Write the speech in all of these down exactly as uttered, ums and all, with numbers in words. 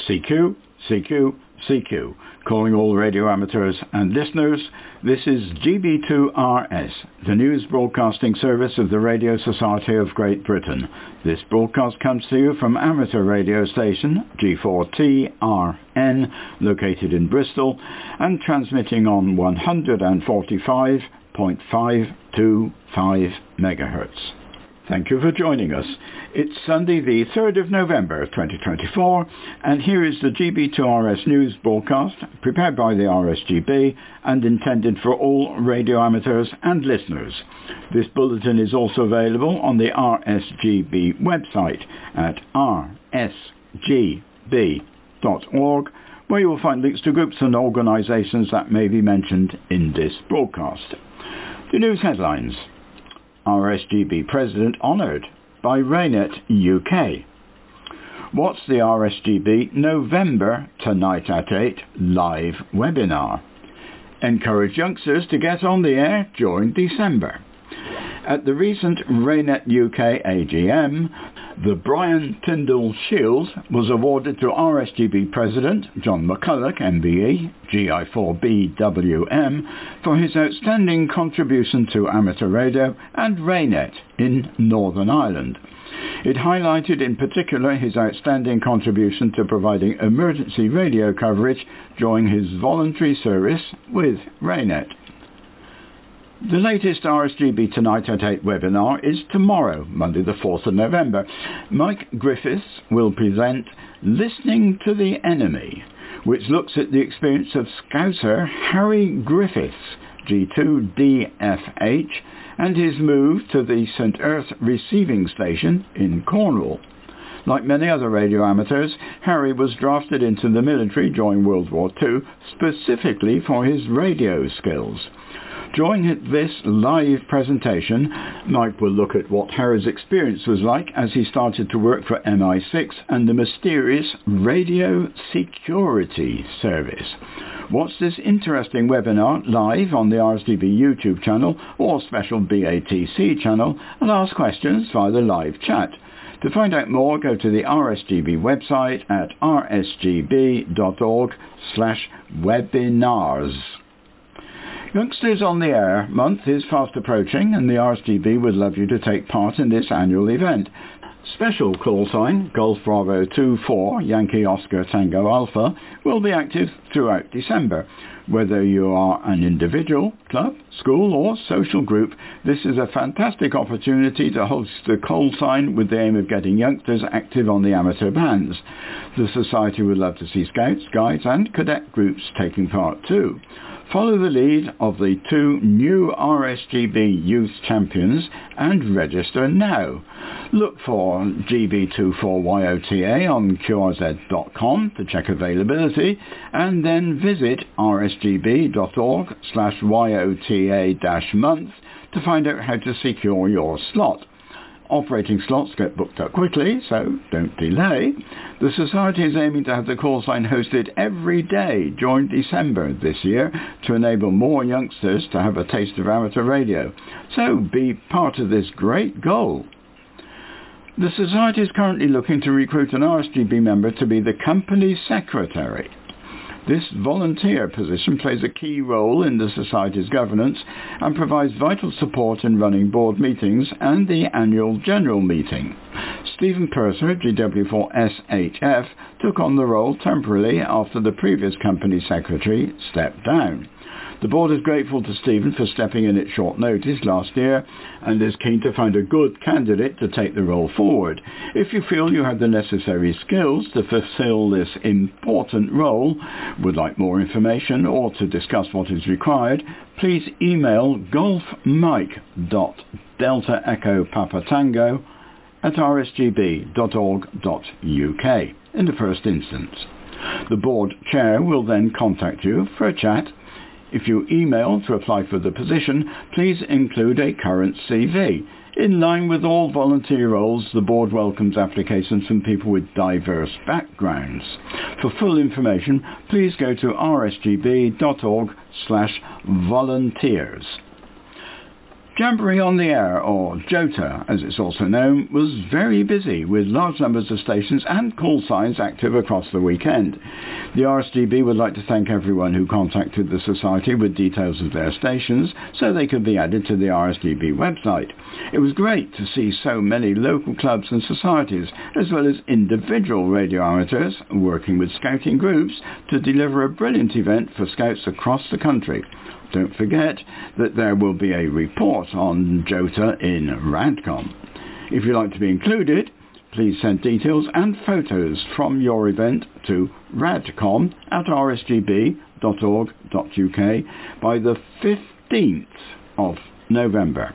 C Q, C Q, C Q. Calling all radio amateurs and listeners, this is G B two R S, the news broadcasting service of the Radio Society of Great Britain. This broadcast comes to you from amateur radio station G four T R N, located in Bristol, and transmitting on one forty-five point five two five megahertz. Thank you for joining us. It's Sunday the third of November twenty twenty-four, and here is the G B two R S news broadcast prepared by the R S G B and intended for all radio amateurs and listeners. This bulletin is also available on the R S G B website at r s g b dot org, where you will find links to groups and organisations that may be mentioned in this broadcast. The news headlines. R S G B President honoured by Raynet U K. What's the R S G B November Tonight at eight live webinar? Encourage youngsters to get on the air during December. At the recent Raynet U K A G M, the Brian Tyndall Shield was awarded to R S G B President John McCulloch, M B E, G I four B W M, for his outstanding contribution to amateur radio and Raynet in Northern Ireland. It highlighted in particular his outstanding contribution to providing emergency radio coverage during his voluntary service with Raynet. The latest R S G B Tonight at eight webinar is tomorrow, Monday the fourth of November. Mike Griffiths will present Listening to the Enemy, which looks at the experience of Scouser Harry Griffiths, G two D F H, and his move to the St Earth receiving station in Cornwall. Like many other radio amateurs, Harry was drafted into the military during World War Two specifically for his radio skills. During this live presentation, Mike will look at what Harry's experience was like as he started to work for M I six and the mysterious Radio Security Service. Watch this interesting webinar live on the R S G B YouTube channel or special B A T C channel and ask questions via the live chat. To find out more, go to the R S G B website at r s g b dot org slash webinars. Youngsters on the Air month is fast approaching, and the R S G B would love you to take part in this annual event. Special call sign Golf Bravo two four Yankee Oscar Tango Alpha will be active throughout December. Whether you are an individual, club, school or social group, this is a fantastic opportunity to host a call sign with the aim of getting youngsters active on the amateur bands. The Society would love to see Scouts, Guides and Cadet groups taking part too. Follow the lead of the two new R S G B Youth Champions and register now. Look for G B twenty-four Y O T A on Q R Z dot com to check availability, and then visit r s g b dot org slash Y O T A dash month to find out how to secure your slot. Operating slots get booked up quickly, so don't delay. The Society is aiming to have the call sign hosted every day during December this year to enable more youngsters to have a taste of amateur radio. So be part of this great goal. The Society is currently looking to recruit an R S G B member to be the company secretary. This volunteer position plays a key role in the Society's governance and provides vital support in running board meetings and the annual general meeting. Stephen Purser, G W four S H F, took on the role temporarily after the previous company secretary stepped down. The board is grateful to Stephen for stepping in at short notice last year and is keen to find a good candidate to take the role forward. If you feel you have the necessary skills to fulfill this important role, would like more information or to discuss what is required, please email golfmike dot delta echo papa tango at r s g b dot org dot u k in the first instance. The board chair will then contact you for a chat. If you email to apply for the position, please include a current C V. In line with all volunteer roles, the board welcomes applications from people with diverse backgrounds. For full information, please go to r s g b dot org slash volunteers. Jamboree on the Air, or JOTA as it's also known, was very busy with large numbers of stations and call signs active across the weekend. The R S G B would like to thank everyone who contacted the Society with details of their stations so they could be added to the R S G B website. It was great to see so many local clubs and societies as well as individual radio amateurs working with scouting groups to deliver a brilliant event for scouts across the country. Don't forget that there will be a report on JOTA in RADCOM. If you'd like to be included, please send details and photos from your event to radcom at r s g b dot org dot u k by the fifteenth of November.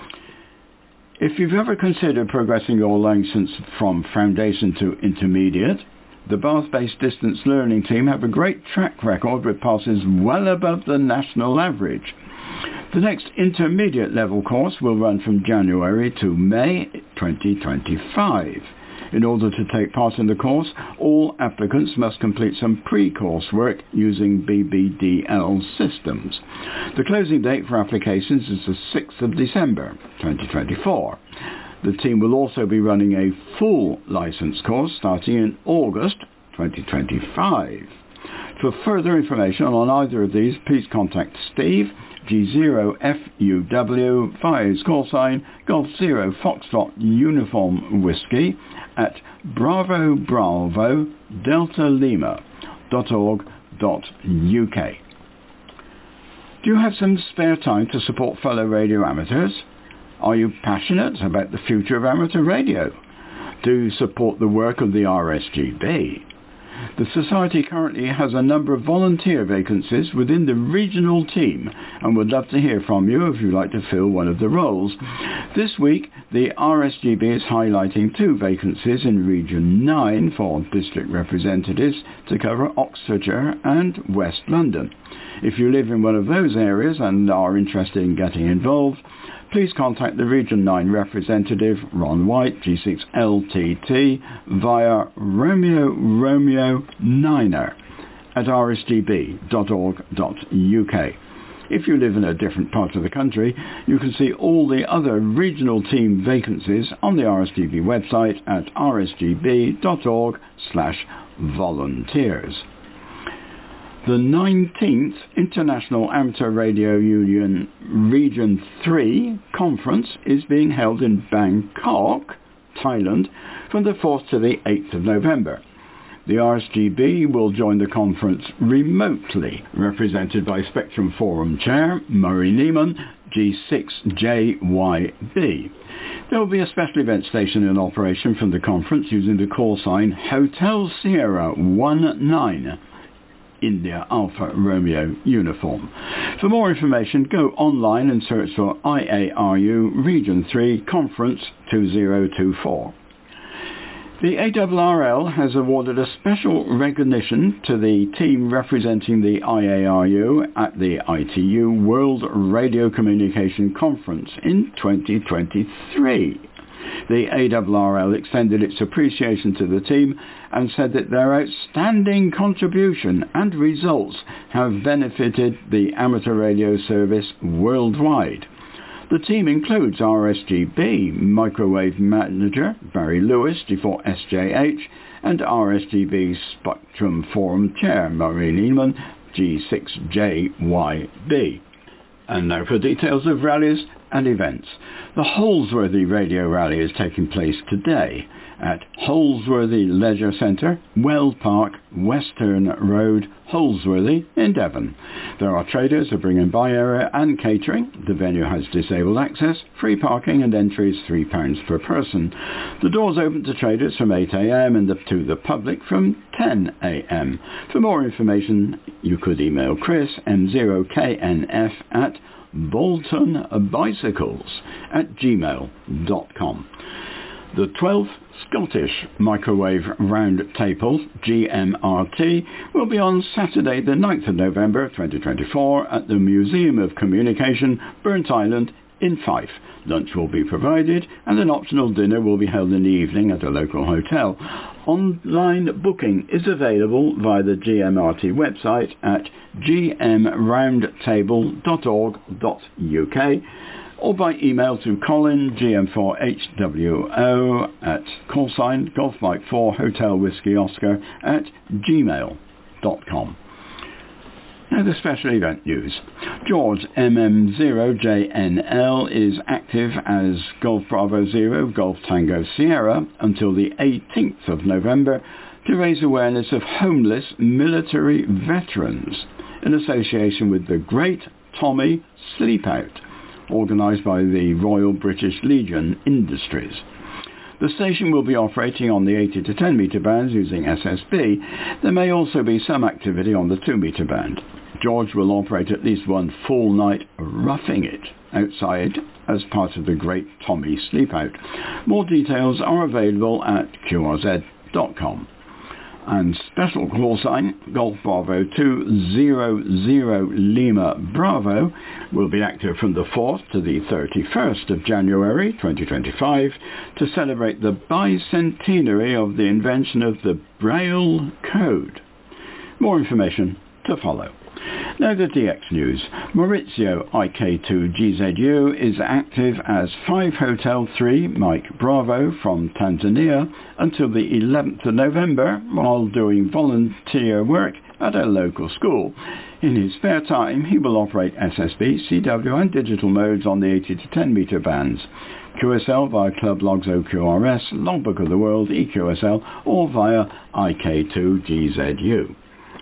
If you've ever considered progressing your license from Foundation to Intermediate, the Bath-based distance learning team have a great track record with passes well above the national average. The next intermediate level course will run from January to May twenty twenty-five. In order to take part in the course, all applicants must complete some pre-course work using B B D L systems. The closing date for applications is the sixth of December twenty twenty-four. The team will also be running a full licence course starting in August twenty twenty-five. For further information on either of these, please contact Steve, G zero F U W, via his call sign Golf Zero Foxtrot Uniform Whiskey at Bravo Bravo Delta Lima dot org dot U K. Do you have some spare time to support fellow radio amateurs? Are you passionate about the future of amateur radio? Do you support the work of the R S G B? The Society currently has a number of volunteer vacancies within the regional team and would love to hear from you if you'd like to fill one of the roles. This week, the R S G B is highlighting two vacancies in Region nine for district representatives to cover Oxfordshire and West London. If you live in one of those areas and are interested in getting involved, please contact the Region nine representative, Ron White, G six L T T, via Romeo Romeo Niner at r s g b dot org dot u k. If you live in a different part of the country, you can see all the other regional team vacancies on the R S G B website at r s g b dot org slash volunteers. The nineteenth International Amateur Radio Union Region three Conference is being held in Bangkok, Thailand, from the fourth to the eighth of November. The R S G B will join the conference remotely, represented by Spectrum Forum Chair Murray Lehman, G six J Y B. There will be a special event station in operation from the conference using the call sign Hotel Sierra one nine. India Alpha Romeo uniform. For more information, go online and search for I A R U Region three Conference two thousand twenty-four. The A R R L has awarded a special recognition to the team representing the I A R U at the I T U World Radio Communication Conference in twenty twenty-three. The A R R L extended its appreciation to the team and said that their outstanding contribution and results have benefited the amateur radio service worldwide. The team includes R S G B Microwave Manager Barry Lewis, G four S J H, and R S G B Spectrum Forum Chair Maureen Eamon, G six J Y B. And now for details of rallies and events. The Holsworthy Radio Rally is taking place today at Holsworthy Leisure Centre, Well Park, Western Road, Holsworthy in Devon. There are traders, a bring and buy area and catering. The venue has disabled access, free parking and entry is three pounds per person. The doors open to traders from eight a m and to the public from ten a m. For more information you could email Chris M zero K N F at bolton bicycles at gmail dot com. The twelfth Scottish Microwave Round Table, G M R T, will be on Saturday the ninth of November twenty twenty-four at the Museum of Communication, Burnt Island in Fife. Lunch will be provided and an optional dinner will be held in the evening at a local hotel. Online booking is available via the G M R T website at g m round table dot org dot u k or by email to Colin G M four H W O at callsign Golf Mike four Hotel Whiskey Oscar at gmail dot com. Now the special event news. George M M zero J N L is active as Golf Bravo Zero Golf Tango Sierra until the eighteenth of November to raise awareness of homeless military veterans in association with the Great Tommy Sleepout, organised by the Royal British Legion Industries. The station will be operating on the eighty to ten metre bands using S S B. There may also be some activity on the two metre band. George will operate at least one full night roughing it outside as part of the Great Tommy Sleepout. More details are available at Q R Z dot com. And special call sign Golf Bravo two zero zero Lima Bravo will be active from the fourth to the thirty-first of January twenty twenty-five to celebrate the bicentenary of the invention of the Braille Code. More information to follow. Now the D X News. Maurizio I K two G Z U is active as five Hotel three Mike Bravo from Tanzania until the eleventh of November while doing volunteer work at a local school. In his spare time he will operate S S B, C W and digital modes on the eighty to ten metre bands. Q S L via Club Logs O Q R S, Logbook of the World, E Q S L or via I K two G Z U.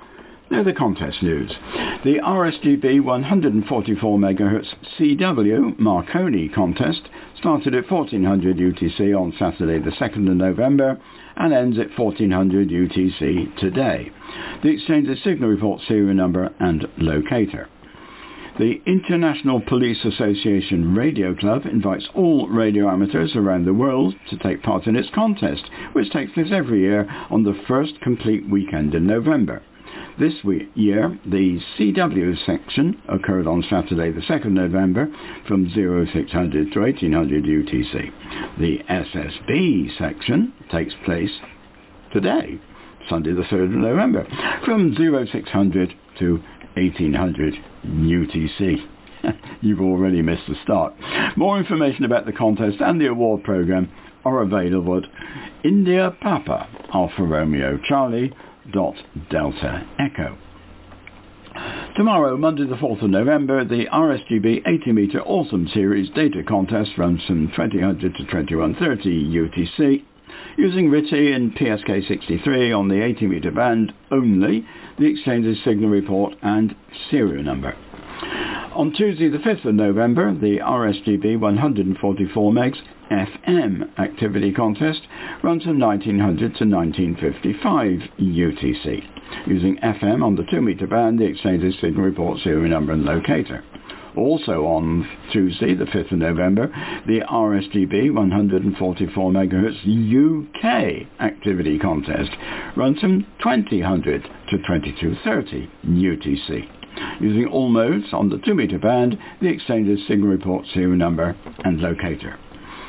Now the contest news. The R S G B one forty-four megahertz C W Marconi contest started at fourteen hundred U T C on Saturday the second of November and ends at fourteen hundred U T C today. The exchange is signal report serial number and locator. The International Police Association Radio Club invites all radio amateurs around the world to take part in its contest, which takes place every year on the first complete weekend in November. This week, year, the C W section occurred on Saturday the second of November from oh six hundred to eighteen hundred U T C. The S S B section takes place today, Sunday the third of November, from oh six hundred to eighteen hundred U T C. You've already missed the start. More information about the contest and the award programme are available at India Papa Alpha Romeo Charlie dot Delta Echo. Tomorrow, Monday the fourth of November, the R S G B eighty metre Awesome Series data contest runs from twenty hundred to twenty-one thirty U T C. Using R T T Y and P S K sixty-three on the eighty metre band only, the exchange's signal report and serial number. On Tuesday the fifth of November, the R S G B one forty-four megs F M activity contest runs from nineteen hundred to nineteen fifty-five U T C. Using F M on the two metre band, the exchange's signal report serial number and locator. Also on Tuesday the fifth of November, the R S G B one forty-four megahertz U K activity contest runs from twenty hundred to twenty-two thirty U T C. Using all modes on the two metre band, the exchange's signal report serial number and locator.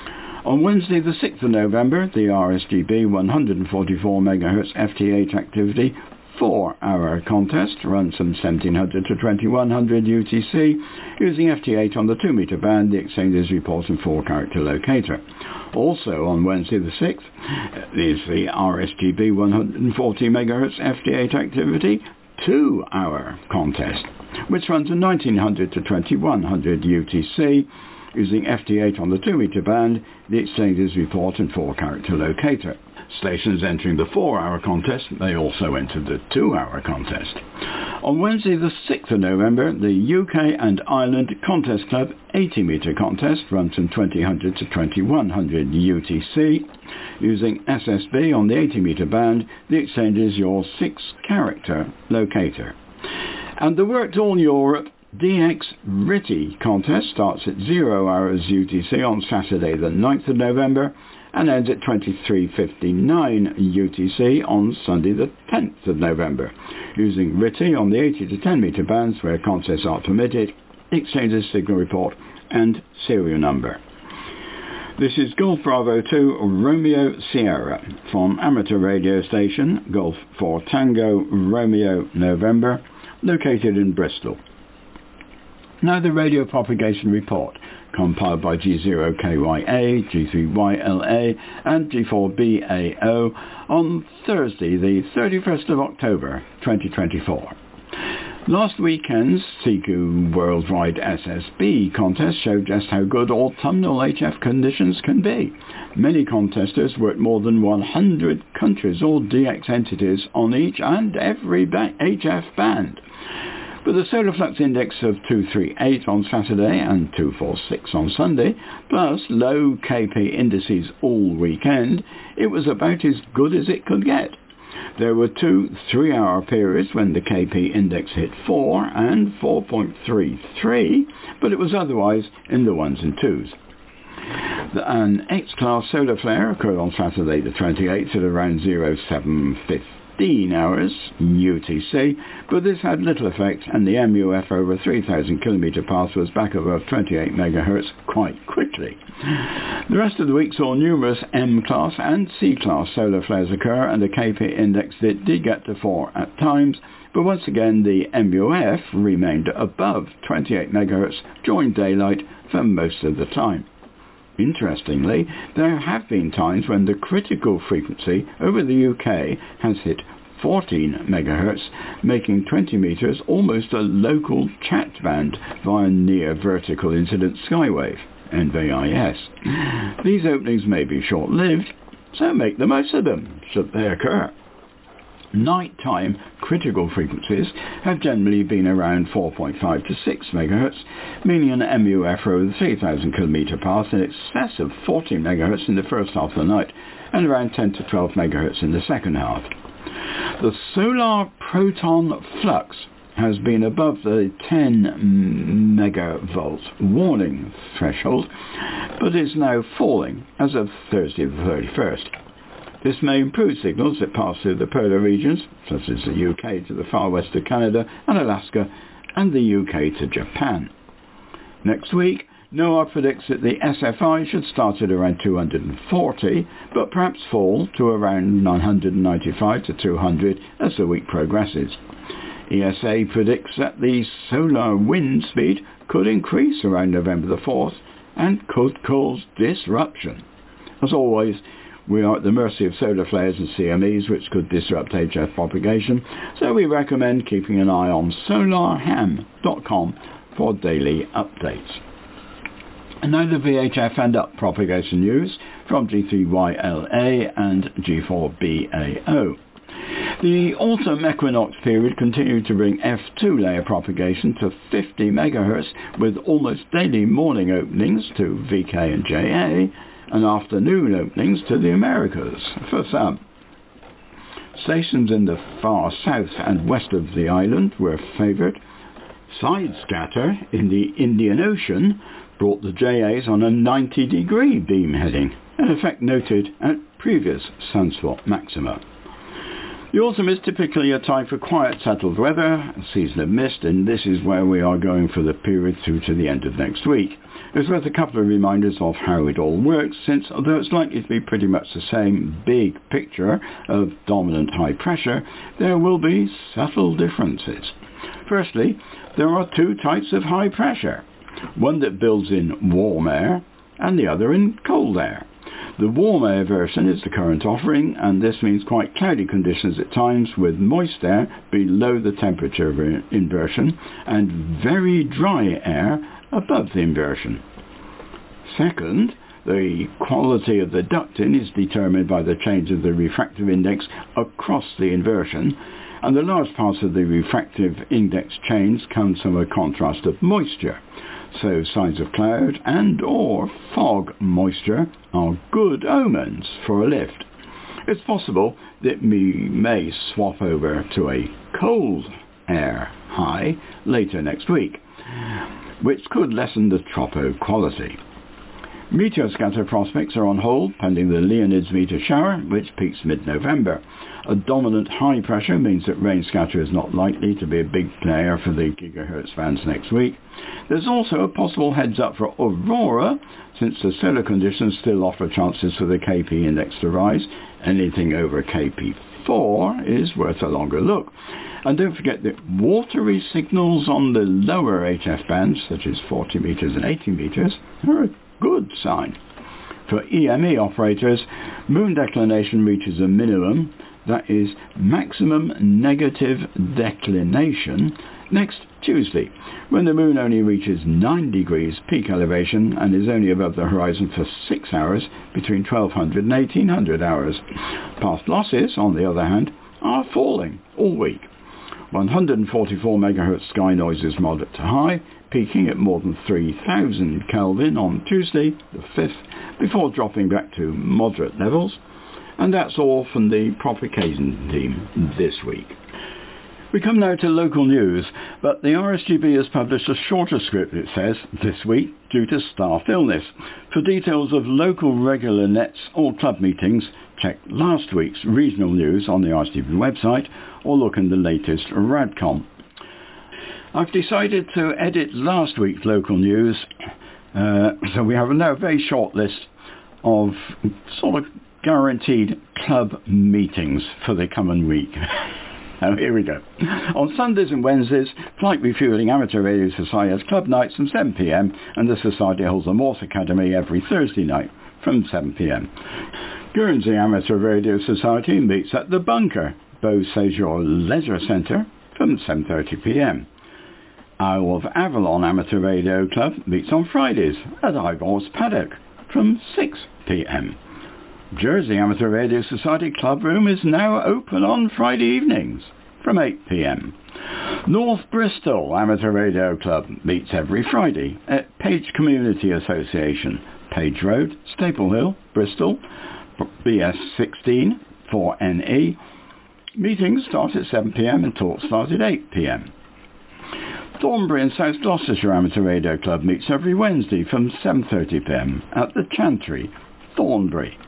On Wednesday the sixth of November, the R S G B one forty-four megahertz F T eight activity four hour contest runs from seventeen hundred to twenty-one hundred U T C. Using F T eight on the two metre band, the exchange's report and four character locator. Also on Wednesday the sixth is the R S G B one forty megahertz F T eight activity two hour contest, which runs from nineteen hundred to twenty-one hundred U T C. Using F T eight on the two metre band, the exchange's report and four character locator. Stations entering the four hour contest may also enter the two hour contest. On Wednesday the sixth of November, the U K and Ireland Contest Club eighty metre contest runs from twenty hundred to twenty-one hundred U T C. Using S S B on the eighty metre band, the exchange is your six character locator. And the Worked All Europe D X R T T Y contest starts at zero hours U T C on Saturday the ninth of November and ends at twenty-three fifty-nine U T C on Sunday the tenth of November. Using R T T Y on the eighty to ten metre bands where contests are permitted, exchanges signal report and serial number. This is Golf Bravo two Romeo Sierra from amateur radio station Golf four Tango Romeo November, located in Bristol. Now the radio propagation report. compiled by G zero K Y A, G three Y L A and G four B A O on Thursday the thirty-first of October twenty twenty-four. Last weekend's C Q Worldwide S S B contest showed just how good autumnal H F conditions can be. Many contesters were at more than one hundred countries, all D X entities on each and every ba- H F band. With a solar flux index of two thirty-eight on Saturday and two forty-six on Sunday, plus low K P indices all weekend, it was about as good as it could get. There were two three-hour periods when the K P index hit four and four point three three, but it was otherwise in the ones and twos. An X-class solar flare occurred on Saturday the twenty-eighth at around oh seven fifteen hours U T C, but this had little effect and the M U F over three thousand kilometre path was back above twenty-eight megahertz quite quickly. The rest of the week saw numerous M-class and C-class solar flares occur and the K P index did, did get to four at times, but once again the M U F remained above twenty-eight megahertz during daylight for most of the time. Interestingly, there have been times when the critical frequency over the U K has hit fourteen megahertz, making twenty meters almost a local chat band via near vertical incident skywave, N V I S. These openings may be short-lived, so make the most of them, should they occur. Nighttime critical frequencies have generally been around four point five to six megahertz, meaning an M U F over the three thousand kilometre path in excess of forty megahertz in the first half of the night and around ten to twelve megahertz in the second half. The solar proton flux has been above the ten megavolt warning threshold, but is now falling as of Thursday the thirty-first. This may improve signals that pass through the polar regions, such as the U K to the far west of Canada and Alaska, and the U K to Japan. Next week, NOAA predicts that the S F I should start at around two hundred forty, but perhaps fall to around nine hundred ninety-five to two hundred as the week progresses. E S A predicts that the solar wind speed could increase around November the fourth and could cause disruption. As always, we are at the mercy of solar flares and C M Es which could disrupt H F propagation, so we recommend keeping an eye on solar ham dot com for daily updates. And now the V H F and up propagation news from G three Y L A and G four B A O. The autumn equinox period continued to bring F two layer propagation to fifty megahertz with almost daily morning openings to V K and J A and afternoon openings to the Americas for some. Stations in the far south and west of the island were favoured. Side scatter in the Indian Ocean brought the J As on a ninety degree beam heading, an effect noted at previous sunspot maxima. The autumn is typically a time for quiet settled weather, a season of mist, and this is where we are going for the period through to the end of next week. It's worth a couple of reminders of how it all works, since although it's likely to be pretty much the same big picture of dominant high pressure, there will be subtle differences. Firstly, there are two types of high pressure, one that builds in warm air and the other in cold air. The warm air version is the current offering, and this means quite cloudy conditions at times with moist air below the temperature inversion and very dry air above the inversion. Second, the quality of the ducting is determined by the change of the refractive index across the inversion, and the large parts of the refractive index change comes from a contrast of moisture. So signs of cloud and or fog moisture are good omens for a lift. It's possible that we may swap over to a cold air high later next week, which could lessen the tropo quality. Meteor scatter prospects are on hold pending the Leonids meteor shower, which peaks mid-November. A dominant high pressure means that rain scatter is not likely to be a big player for the gigahertz bands next week. There's also a possible heads up for aurora, since the solar conditions still offer chances for the K P index to rise. Anything over K P four is worth a longer look. And don't forget that watery signals on the lower H F bands, such as forty metres and eighty metres, are a good sign. For E M E operators, moon declination reaches a minimum, that is maximum negative declination, next Tuesday, when the moon only reaches nine degrees peak elevation and is only above the horizon for six hours between twelve hundred and eighteen hundred hours. Path losses, on the other hand, are falling all week. one hundred forty-four megahertz sky noise is moderate to high, peaking at more than three thousand Kelvin on Tuesday, the fifth, before dropping back to moderate levels. And that's all from the propagation team this week. We come now to local news, but the R S G B has published a shorter script, it says, this week due to staff illness. For details of local regular nets or club meetings, check last week's regional news on the R S G B website or look in the latest RADCOM. I've decided to edit last week's local news, uh, so we have now a very short list of sort of guaranteed club meetings for the coming week. Oh, here we go. On Sundays and Wednesdays, Flight Refuelling Amateur Radio Society has club nights from seven p m and the Society holds a Morse Academy every Thursday night from seven p m Guernsey Amateur Radio Society meets at the Bunker, Beau Séjour Leisure Centre from seven thirty p m Isle of Avalon Amateur Radio Club meets on Fridays at Ivor's Paddock from six p m Jersey Amateur Radio Society Club Room is now open on Friday evenings from eight p m North Bristol Amateur Radio Club meets every Friday at Page Community Association, Page Road, Staple Hill, Bristol, B S sixteen four N E. Meetings start at seven p m and talks start at eight p m Thornbury and South Gloucestershire Amateur Radio Club meets every Wednesday from seven thirty p m at the Chantry, Thornbury.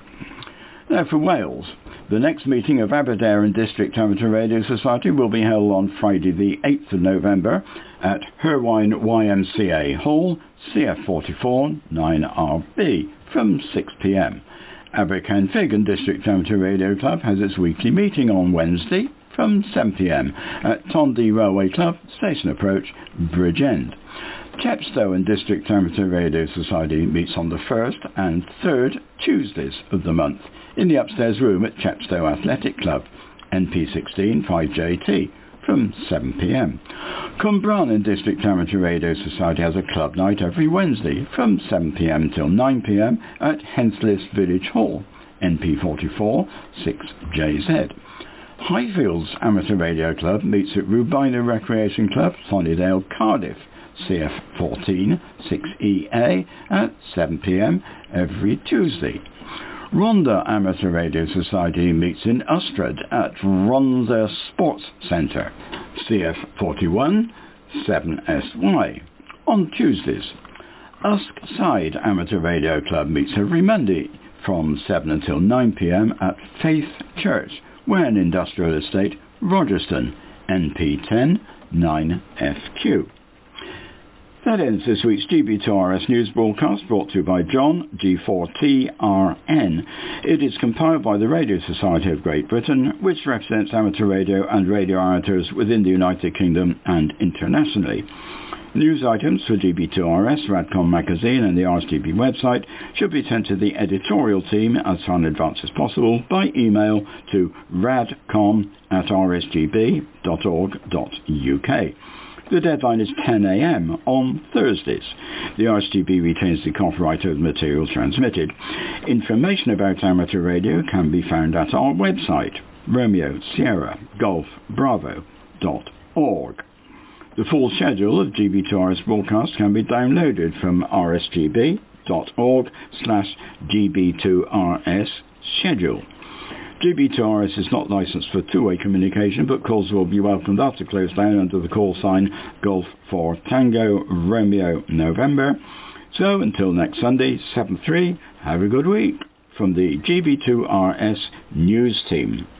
Now for Wales, the next meeting of Aberdare District Amateur Radio Society will be held on Friday the eighth of November at Herwine Y M C A Hall, C F forty-four nine R B from six p m Aberkenfig and District Amateur Radio Club has its weekly meeting on Wednesday from seven p m at Tondy Railway Club, Station Approach, Bridgend. Chepstow and District Amateur Radio Society meets on the first and third Tuesdays of the month in the upstairs room at Chepstow Athletic Club, N P sixteen five J T, from seven p m Cumbranan and District Amateur Radio Society has a club night every Wednesday from seven p m till nine p m at Henslis Village Hall, N P forty-four six J Z. Highfields Amateur Radio Club meets at Rubina Recreation Club, Sunnydale, Cardiff, C F fourteen six E A at seven p m every Tuesday. Rhondda Amateur Radio Society meets in Ustrad at Rhondda Sports Centre, C F forty-one seven S Y, on Tuesdays. Usk Side Amateur Radio Club meets every Monday from seven until nine p m at Faith Church, Wern Industrial Estate, Rogerston, N P ten nine F Q. That ends this week's G B two R S news broadcast, brought to you by John, G four T R N. It is compiled by the Radio Society of Great Britain, which represents amateur radio and radio amateurs within the United Kingdom and internationally. News items for G B two R S, RADCOM magazine and the R S G B website should be sent to the editorial team as far in advance as possible by email to radcom at r s g b dot org dot u k. The deadline is ten a m on Thursdays. The R S G B retains the copyright of the material transmitted. Information about amateur radio can be found at our website, Romeo Sierra Golf Bravo dot org. The full schedule of G B two R S broadcasts can be downloaded from r s g b dot org slash G B two R S schedule. G B two R S is not licensed for two-way communication, but calls will be welcomed after close down under the call sign Golf for Tango Romeo November. So until next Sunday, seven three, have a good week from the G B two R S news team.